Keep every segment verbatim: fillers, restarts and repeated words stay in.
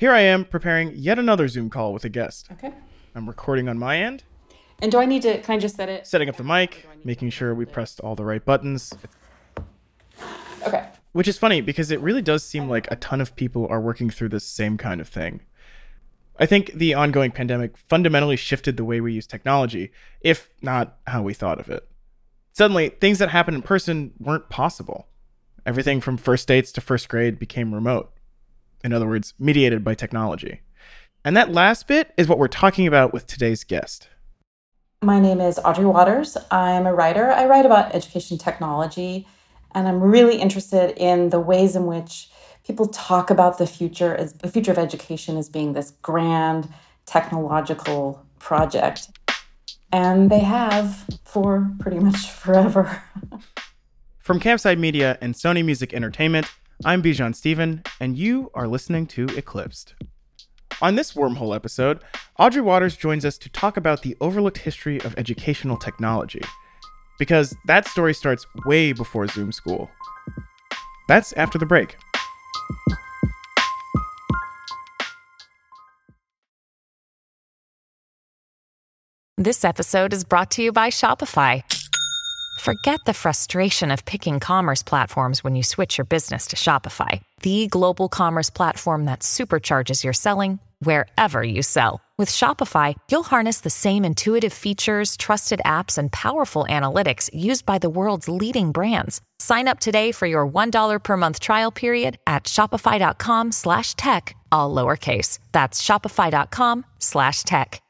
Here I am preparing yet another Zoom call with a guest. Okay. I'm recording on my end. And do I need to, can I just set it? Setting up the mic, making sure we pressed all the right buttons. Okay. Which is funny because it really does seem like a ton of people are working through this same kind of thing. I think the ongoing pandemic fundamentally shifted the way we use technology, if not how we thought of it. Suddenly, things that happened in person weren't possible. Everything from first dates to first grade became remote. In other words, mediated by technology. And that last bit is what we're talking about with today's guest. My name is Audrey Waters. I'm a writer. I write about education technology, and I'm really interested in the ways in which people talk about the future as the future of education as being this grand technological project. And they have for pretty much forever. From Campside Media and Sony Music Entertainment, I'm Bijan Stephen, and you are listening to Eclipsed. On this Wormhole episode, Audrey Waters joins us to talk about the overlooked history of educational technology. Because that story starts way before Zoom School. That's after the break. This episode is brought to you by Shopify. Forget the frustration of picking commerce platforms when you switch your business to Shopify, the global commerce platform that supercharges your selling wherever you sell. With Shopify, you'll harness the same intuitive features, trusted apps, and powerful analytics used by the world's leading brands. Sign up today for your one dollar per month trial period at shopify.com slash tech, all lowercase. That's shopify.com slash tech.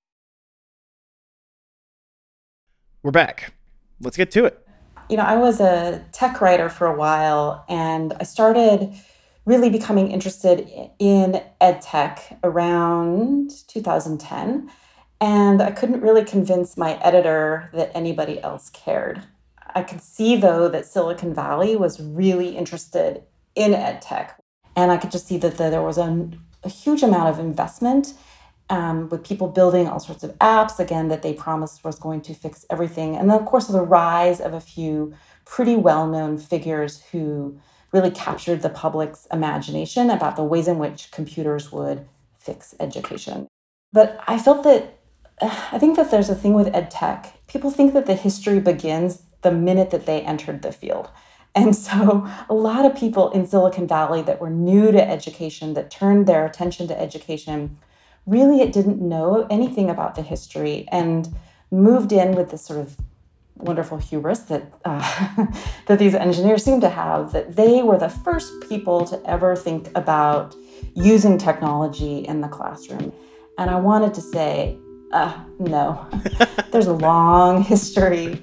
We're back. Let's get to it. You know, I was a tech writer for a while, and I started really becoming interested in ed tech around two thousand ten. And I couldn't really convince my editor that anybody else cared. I could see, though, that Silicon Valley was really interested in ed tech. And I could just see that there was a, a huge amount of investment um, with people building all sorts of apps, again, that they promised was going to fix everything. And then, of course, the rise of a few pretty well-known figures who really captured the public's imagination about the ways in which computers would fix education. But I felt that, I think that there's a thing with ed tech. People think that the history begins the minute that they entered the field. And so a lot of people in Silicon Valley that were new to education, that turned their attention to education, really it didn't know anything about the history and moved in with this sort of wonderful hubris that uh, that these engineers seem to have, that they were the first people to ever think about using technology in the classroom. And I wanted to say, uh, no, there's a long history.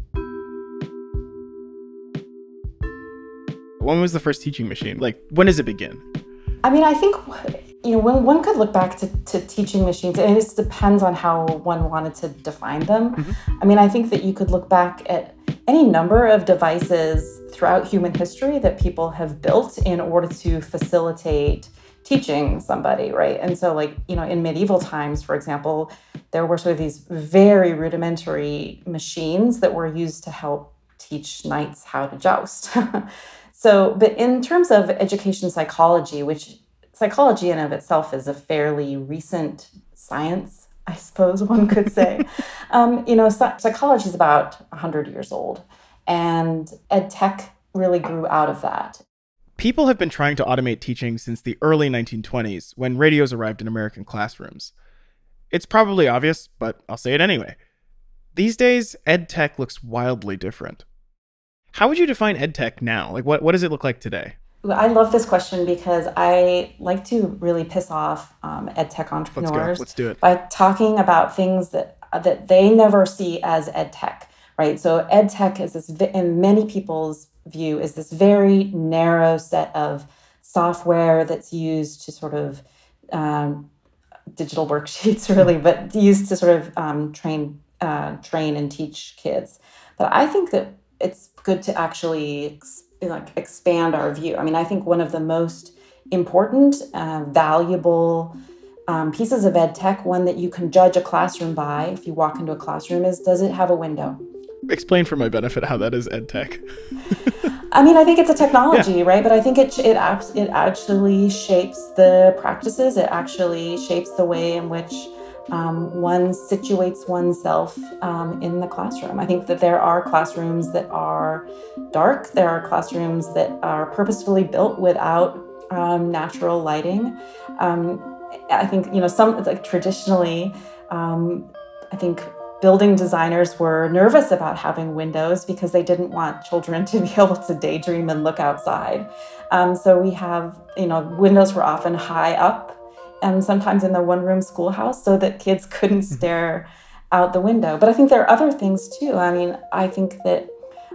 When was the first teaching machine? Like, when does it begin? I mean, I think, you know, when one could look back to, to teaching machines, and it depends on how one wanted to define them. Mm-hmm. I mean, I think that you could look back at any number of devices throughout human history that people have built in order to facilitate teaching somebody, right? And so, like, you know, in medieval times, for example, there were sort of these very rudimentary machines that were used to help teach knights how to joust. So, but in terms of education psychology, which psychology in of itself is a fairly recent science, I suppose one could say, um, you know, psychology is about one hundred years old, and ed tech really grew out of that. People have been trying to automate teaching since the early nineteen twenties, when radios arrived in American classrooms. It's probably obvious, but I'll say it anyway. These days, ed tech looks wildly different. How would you define ed tech now? Like, what, what does it look like today? I love this question because I like to really piss off um, ed tech entrepreneurs. Let's go. Let's do it. By talking about things that that they never see as ed tech, right? So ed tech is this, in many people's view, is this very narrow set of software that's used to sort of um, digital worksheets, really, but used to sort of um, train uh, train and teach kids. But I think that it's good to actually ex- like expand our view. I mean, I think one of the most important, uh, valuable um, pieces of ed tech, one that you can judge a classroom by if you walk into a classroom, is, does it have a window? Explain for my benefit how that is ed tech. I mean, I think it's a technology, yeah. right? But I think it it it actually shapes the practices. It actually shapes the way in which um, one situates oneself um, in the classroom. I think that there are classrooms that are dark. There are classrooms that are purposefully built without um, natural lighting. Um, I think, you know, some like traditionally, um, I think building designers were nervous about having windows because they didn't want children to be able to daydream and look outside. Um, so we have, you know, windows were often high up and sometimes in the one-room schoolhouse so that kids couldn't stare out the window. But I think there are other things too. I mean, I think that,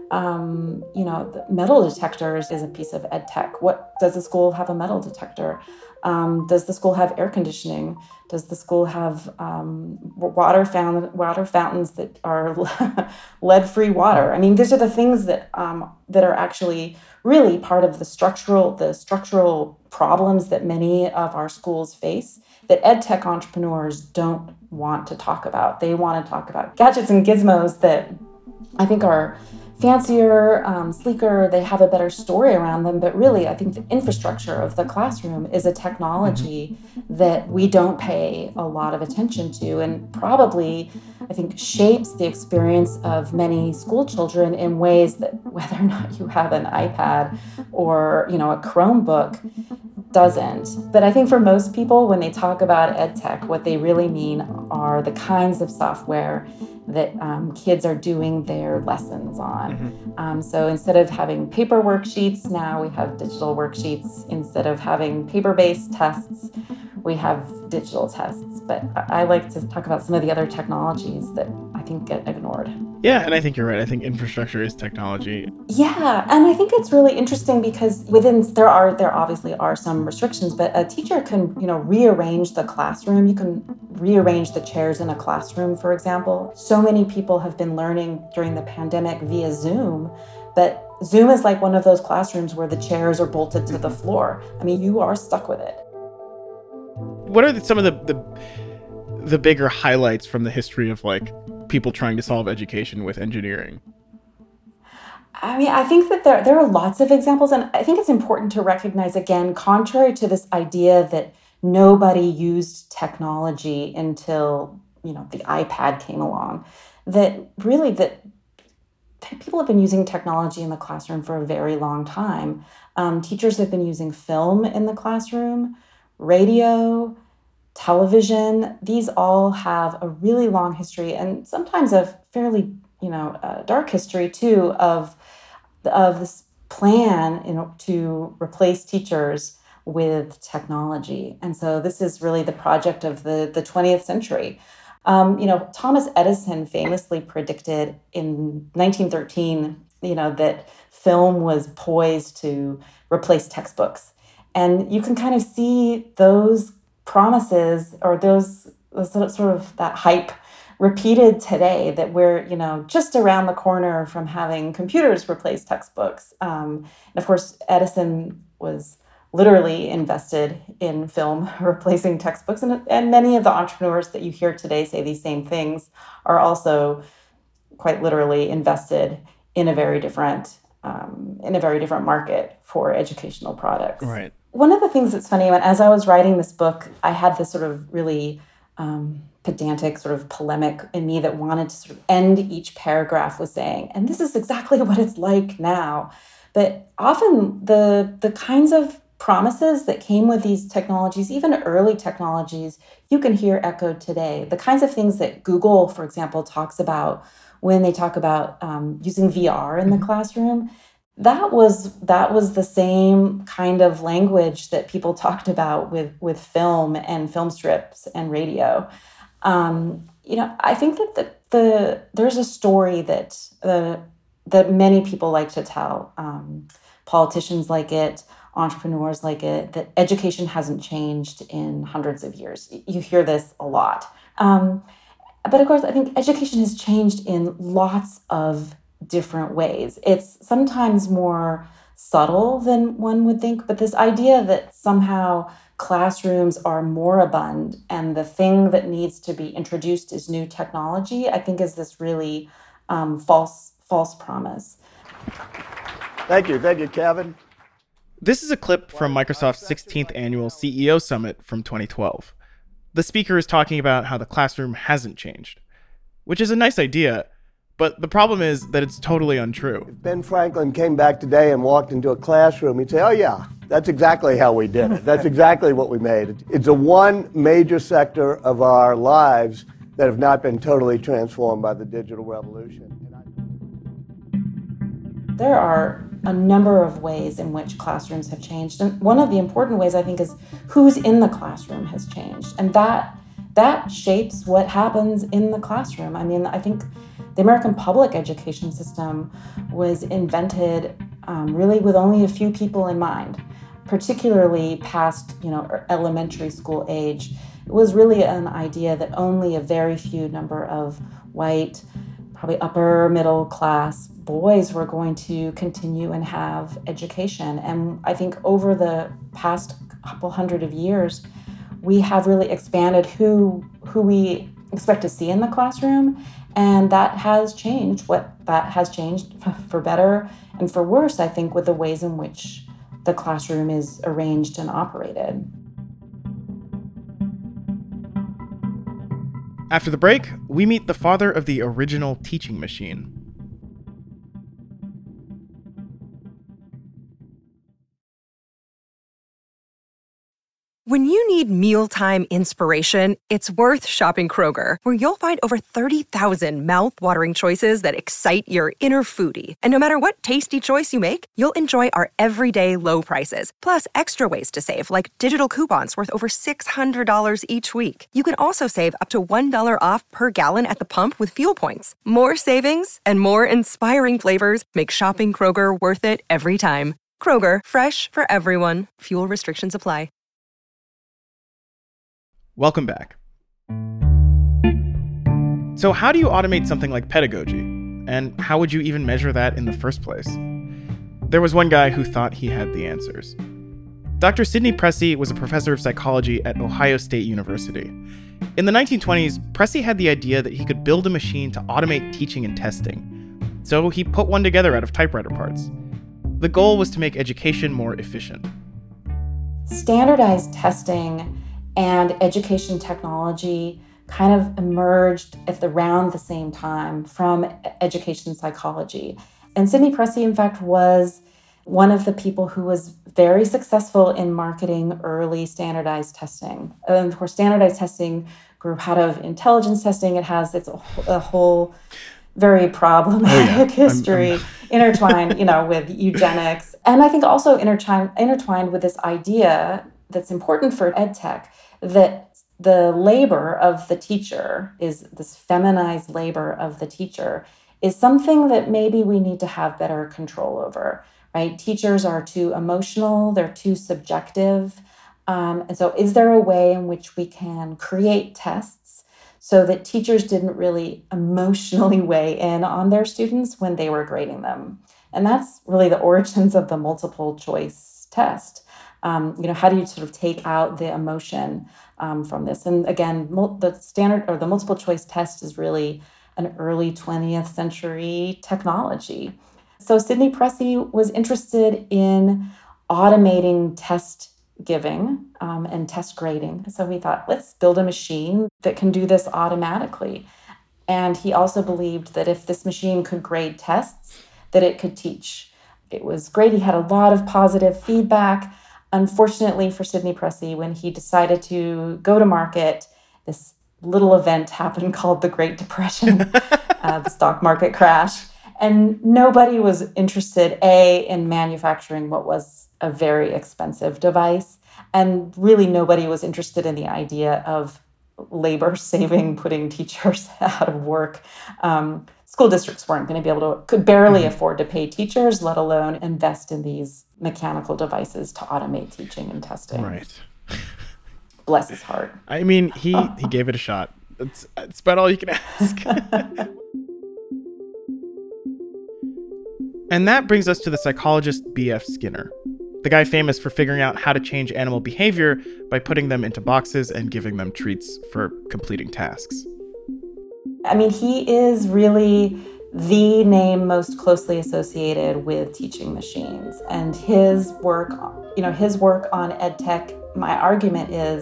um, you know, the metal detectors is a piece of ed tech. What, does the school have a metal detector? Um, does the school have air conditioning? Does the school have um, water fountain, water fountains that are lead-free water? I mean, these are the things that um, that are actually really part of the structural the structural problems that many of our schools face that ed tech entrepreneurs don't want to talk about. They want to talk about gadgets and gizmos that I think are fancier, um, sleeker, they have a better story around them. But really, I think the infrastructure of the classroom is a technology mm-hmm. that we don't pay a lot of attention to and probably, I think, shapes the experience of many school children in ways that whether or not you have an iPad or, you know, a Chromebook doesn't. But I think for most people, when they talk about ed tech, what they really mean are the kinds of software that um, kids are doing their lessons on. Mm-hmm. Um, so instead of having paper worksheets, now we have digital worksheets. Instead of having paper-based tests, we have digital tests. But I, I like to talk about some of the other technologies that I think get ignored. Yeah, and I think you're right. I think infrastructure is technology. Yeah, and I think it's really interesting because within there are there obviously are some restrictions, but a teacher can, you know, rearrange the classroom. You can rearrange the chairs in a classroom, for example. So many people have been learning during the pandemic via Zoom, but Zoom is like one of those classrooms where the chairs are bolted to the floor. I mean, you are stuck with it. What are the, some of the, the the bigger highlights from the history of like people trying to solve education with engineering? I mean, I think that there, there are lots of examples, and I think it's important to recognize, again, contrary to this idea that nobody used technology until, you know, the iPad came along, that really that people have been using technology in the classroom for a very long time. Um, teachers have been using film in the classroom, radio, television. These all have a really long history and sometimes a fairly, you know, uh, dark history too of of this plan, you know, to replace teachers with technology. And so this is really the project of the the twentieth century. Um, you know, Thomas Edison famously predicted in nineteen thirteen, you know, that film was poised to replace textbooks. And you can kind of see those promises or those, those sort of that hype repeated today, that we're, you know, just around the corner from having computers replace textbooks. Um, and of course, Edison was literally invested in film replacing textbooks. And, and many of the entrepreneurs that you hear today say these same things are also quite literally invested in a very different um, in a very different market for educational products. Right. One of the things that's funny, when as I was writing this book, I had this sort of really um, pedantic sort of polemic in me that wanted to sort of end each paragraph with saying, and this is exactly what it's like now. But often the the kinds of promises that came with these technologies, even early technologies, you can hear echoed today. The kinds of things that Google, for example, talks about when they talk about um, using V R in the classroom, that was that was the same kind of language that people talked about with, with film and film strips and radio. Um, you know, I think that the, the there's a story that the that many people like to tell. Um, politicians like it, entrepreneurs like it, that education hasn't changed in hundreds of years. You hear this a lot. Um, but of course, I think education has changed in lots of different ways. It's sometimes more subtle than one would think, but this idea that somehow classrooms are moribund and the thing that needs to be introduced is new technology, I think is this really um, false false promise. Thank you. Thank you, Kevin. This is a clip from Microsoft's sixteenth annual C E O Summit from twenty twelve. The speaker is talking about how the classroom hasn't changed, which is a nice idea, but the problem is that it's totally untrue. If Ben Franklin came back today and walked into a classroom, he'd say, oh yeah, that's exactly how we did it. That's exactly what we made. It's a one major sector of our lives that have not been totally transformed by the digital revolution. There are a number of ways in which classrooms have changed. And one of the important ways, I think, is who's in the classroom has changed. And that that shapes what happens in the classroom. I mean, I think the American public education system was invented um, really with only a few people in mind, particularly past, you know, elementary school age. It was really an idea that only a very few number of white, probably upper middle class boys were going to continue and have education. And I think over the past couple hundred of years, we have really expanded who who we expect to see in the classroom. And that has changed. What that has changed for better and for worse, I think, with the ways in which the classroom is arranged and operated. After the break, we meet the father of the original teaching machine. When you need mealtime inspiration, it's worth shopping Kroger, where you'll find over thirty thousand mouth-watering choices that excite your inner foodie. And no matter what tasty choice you make, you'll enjoy our everyday low prices, plus extra ways to save, like digital coupons worth over six hundred dollars each week. You can also save up to one dollar off per gallon at the pump with fuel points. More savings and more inspiring flavors make shopping Kroger worth it every time. Kroger, fresh for everyone. Fuel restrictions apply. Welcome back. So how do you automate something like pedagogy? And how would you even measure that in the first place? There was one guy who thought he had the answers. Doctor Sidney Pressey was a professor of psychology at Ohio State University. In the nineteen twenties, Pressey had the idea that he could build a machine to automate teaching and testing. So he put one together out of typewriter parts. The goal was to make education more efficient. Standardized testing and education technology kind of emerged at the, around the same time from education psychology. And Sidney Pressey, in fact, was one of the people who was very successful in marketing early standardized testing. And of course, standardized testing grew out of intelligence testing. It has its a whole very problematic oh, yeah. history I'm, I'm... intertwined, you know, with eugenics. And I think also intertwined, intertwined with this idea that's important for ed tech, that the labor of the teacher is this feminized labor of the teacher is something that maybe we need to have better control over, right? Teachers are too emotional, they're too subjective. Um, and so is there a way in which we can create tests so that teachers didn't really emotionally weigh in on their students when they were grading them? And that's really the origins of the multiple choice test. Um, you know, how do you sort of take out the emotion um, from this? And again, mul- the standard or the multiple choice test is really an early twentieth century technology. So Sidney Pressey was interested in automating test giving um, and test grading. So we thought, let's build a machine that can do this automatically. And he also believed that if this machine could grade tests, that it could teach. It was great. He had a lot of positive feedback. Unfortunately for Sidney Pressey, when he decided to go to market, this little event happened called the Great Depression, uh, the stock market crash. And nobody was interested, A, in manufacturing what was a very expensive device. And really nobody was interested in the idea of labor saving, putting teachers out of work. Um, school districts weren't going to be able to, could barely mm-hmm. afford to pay teachers, let alone invest in these mechanical devices to automate teaching and testing. Right. Bless his heart. I mean, he, he gave it a shot. That's, that's about all you can ask. And that brings us to the psychologist B F Skinner, the guy famous for figuring out how to change animal behavior by putting them into boxes and giving them treats for completing tasks. I mean, he is really the name most closely associated with teaching machines. And his work, you know, his work on EdTech, my argument is,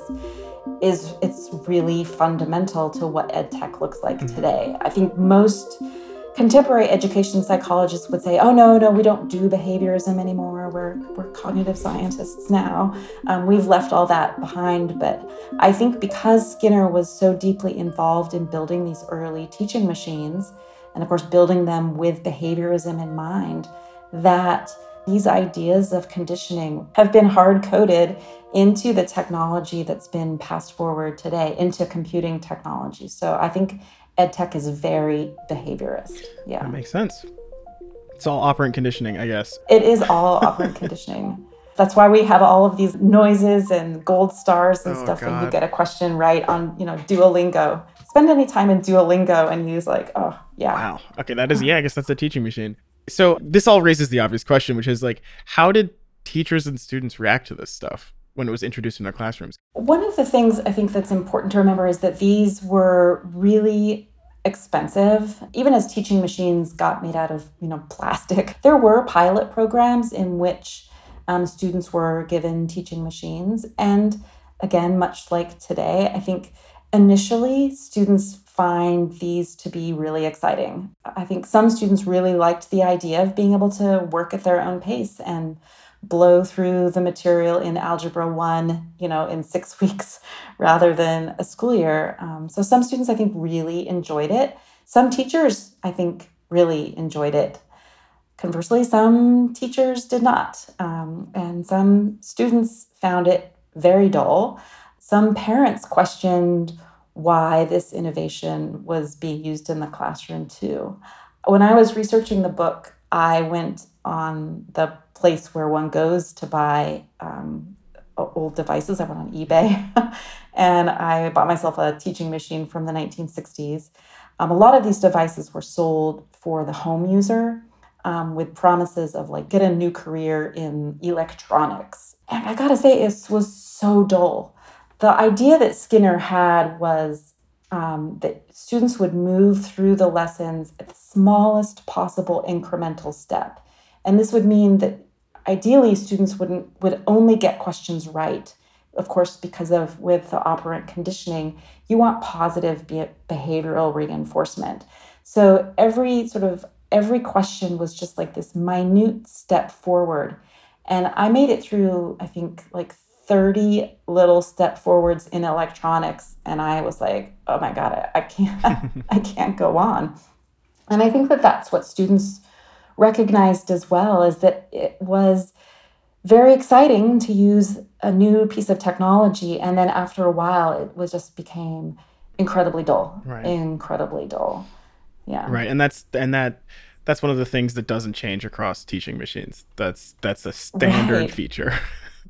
is it's really fundamental to what EdTech looks like today. I think most contemporary education psychologists would say, oh, no, no, we don't do behaviorism anymore. We're, we're cognitive scientists now. Um, we've left all that behind. But I think because Skinner was so deeply involved in building these early teaching machines, and of course, building them with behaviorism in mind, that these ideas of conditioning have been hard-coded into the technology that's been passed forward today, into computing technology. So I think EdTech is very behaviorist. Yeah. That makes sense. It's all operant conditioning, I guess. It is all operant conditioning. That's why we have all of these noises and gold stars and Oh, stuff when you God. get a question right on, you know, Duolingo. Spend any time in Duolingo and use like, oh, yeah. Wow. Okay, that is, yeah, I guess that's a teaching machine. So this all raises the obvious question, which is like, how did teachers and students react to this stuff when it was introduced in their classrooms? One of the things I think that's important to remember is that these were really expensive. Even as teaching machines got made out of, you know, plastic, there were pilot programs in which um, students were given teaching machines. And again, much like today, I think initially students find these to be really exciting. I think some students really liked the idea of being able to work at their own pace and blow through the material in Algebra one, you know, in six weeks rather than a school year. Um, so some students, I think, really enjoyed it. Some teachers, I think, really enjoyed it. Conversely, some teachers did not. Um, and some students found it very dull. Some parents questioned why this innovation was being used in the classroom too. When I was researching the book, I went on the place where one goes to buy um, old devices. I went on eBay and I bought myself a teaching machine from the nineteen sixties. Um, a lot of these devices were sold for the home user um, with promises of like, get a new career in electronics. And I gotta say, it was so dull. The idea that Skinner had was um, that students would move through the lessons at the smallest possible incremental step. And this would mean that ideally students wouldn't would only get questions right. Of course, because of with the operant conditioning, you want positive be- behavioral reinforcement. So every sort of every question was just like this minute step forward. And I made it through, I think, like thirty little step forwards in electronics. And I was like, oh my God, I, I can't, I can't go on. And I think that that's what students recognized as well, is that it was very exciting to use a new piece of technology. And then after a while, it was just became incredibly dull, Right. incredibly dull. Yeah. Right. And that's, and that, that's one of the things that doesn't change across teaching machines. That's, that's a standard Right. feature.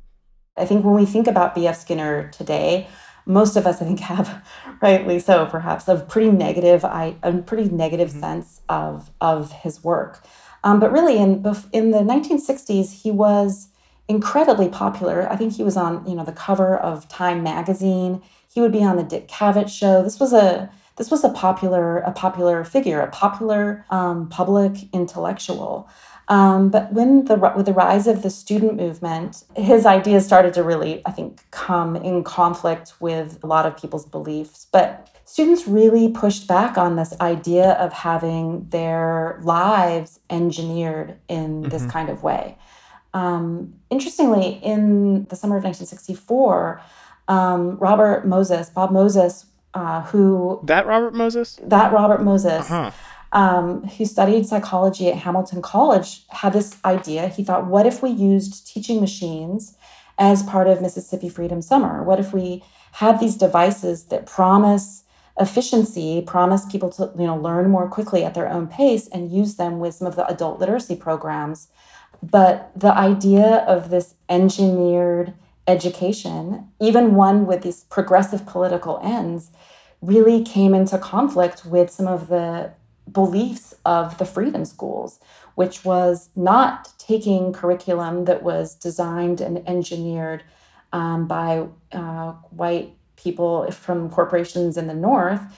I think when we think about B F Skinner today, most of us, I think, have, rightly so, perhaps, a pretty negative, I, a pretty negative mm-hmm. sense of of his work. Um, but really, in in the nineteen sixties, he was incredibly popular. I think he was on, you know, the cover of Time magazine. He would be on the Dick Cavett show. This was a this was a popular a popular figure, a popular um, public intellectual. Um, but when the with the rise of the student movement, his ideas started to really, I think, come in conflict with a lot of people's beliefs. But students really pushed back on this idea of having their lives engineered in mm-hmm. this kind of way. Um, interestingly, in the summer of nineteen sixty-four, um, Robert Moses, Bob Moses, uh, who... That Robert Moses? That Robert Moses. Uh-huh. Um, who studied psychology at Hamilton College, had this idea. He thought, what if we used teaching machines as part of Mississippi Freedom Summer? What if we had these devices that promise efficiency, promise people to, you know, learn more quickly at their own pace, and use them with some of the adult literacy programs? But the idea of this engineered education, even one with these progressive political ends, really came into conflict with some of the beliefs of the freedom schools, which was not taking curriculum that was designed and engineered um, by uh, white people from corporations in the North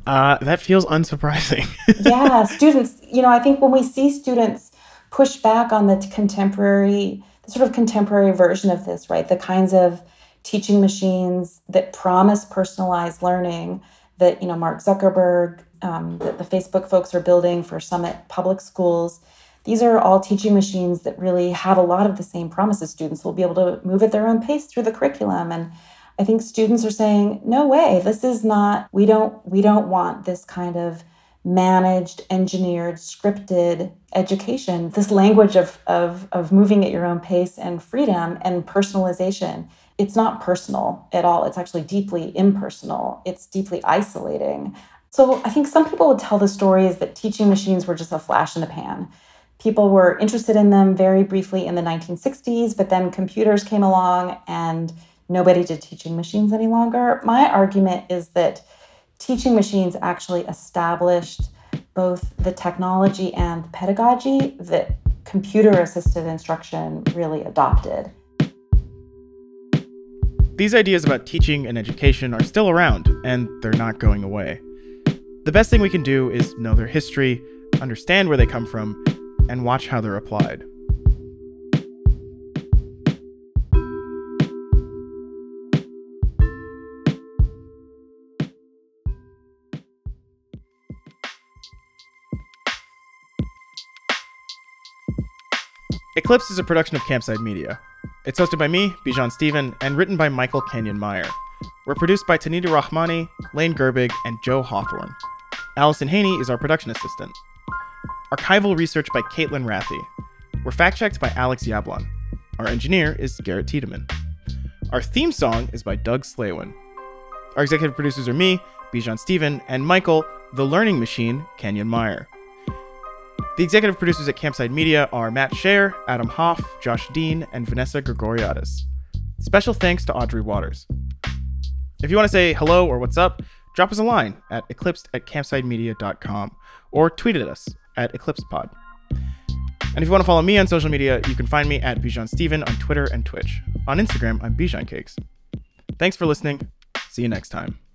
Uh, that feels unsurprising. Yeah, students, you know, I think when we see students push back on the contemporary, the sort of contemporary version of this, right? The kinds of teaching machines that promise personalized learning that, you know, Mark Zuckerberg, um, that the Facebook folks are building for Summit Public Schools. These are all teaching machines that really have a lot of the same promises. Students will be able to move at their own pace through the curriculum. And I think students are saying, no way, this is not, we don't, we don't want this kind of managed, engineered, scripted education, this language of, of, of moving at your own pace and freedom and personalization. It's not personal at all. It's actually deeply impersonal. It's deeply isolating. So I think some people would tell the stories that teaching machines were just a flash in the pan. People were interested in them very briefly in the nineteen sixties, but then computers came along and nobody did teaching machines any longer. My argument is that teaching machines actually established both the technology and pedagogy that computer-assisted instruction really adopted. These ideas about teaching and education are still around, and they're not going away. The best thing we can do is know their history, understand where they come from, and watch how they're applied. Eclipsed is a production of Campside Media. It's hosted by me, Bijan Stephen, and written by Michael Kenyon Meyer. We're produced by Tanita Rahmani, Lane Gerbig, and Joe Hawthorne. Allison Haney is our production assistant. Archival research by Caitlin Rathy. We're fact-checked by Alex Yablon. Our engineer is Garrett Tiedemann. Our theme song is by Doug Slaywin. Our executive producers are me, Bijan Stephen, and Michael, the Learning Machine, Kenyon Meyer. The executive producers at Campside Media are Matt Scher, Adam Hoff, Josh Dean, and Vanessa Gregoriadis. Special thanks to Audrey Waters. If you want to say hello or what's up, drop us a line at eclipsed at campsidemedia dot com or tweet at us at eclipsepod. And if you want to follow me on social media, you can find me at Bijan Stephen on Twitter and Twitch. On Instagram, I'm Bijan Cakes. Thanks for listening. See you next time.